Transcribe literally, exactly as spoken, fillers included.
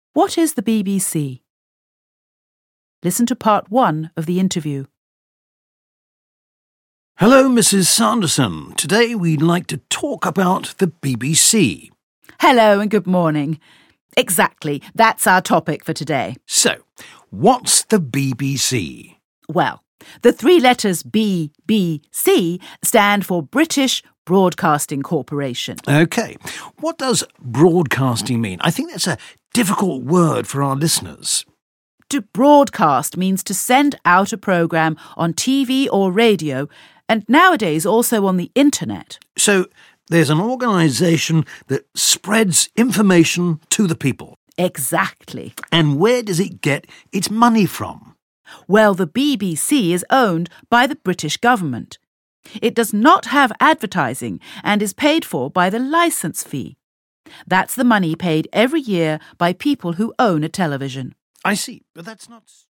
What is the B B C? Listen to part one of the interview. Hello, Missus Sanderson. Today we'd like to talk about the B B C. Hello and good morning. Exactly, that's our topic for today. So, what's the B B C? Well, the three letters B B C stand for British Broadcasting Corporation. OK, what does broadcasting mean? I think that's a difficult word for our listeners. To broadcast means to send out a programme on T V or radio, and nowadays also on the internet. So, there's an organisation that spreads information to the people. Exactly. And where does it get its money from? Well, the B B C is owned by the British government. It does not have advertising and is paid for by the licence fee. That's the money paid every year by people who own a television. I see, but that's not...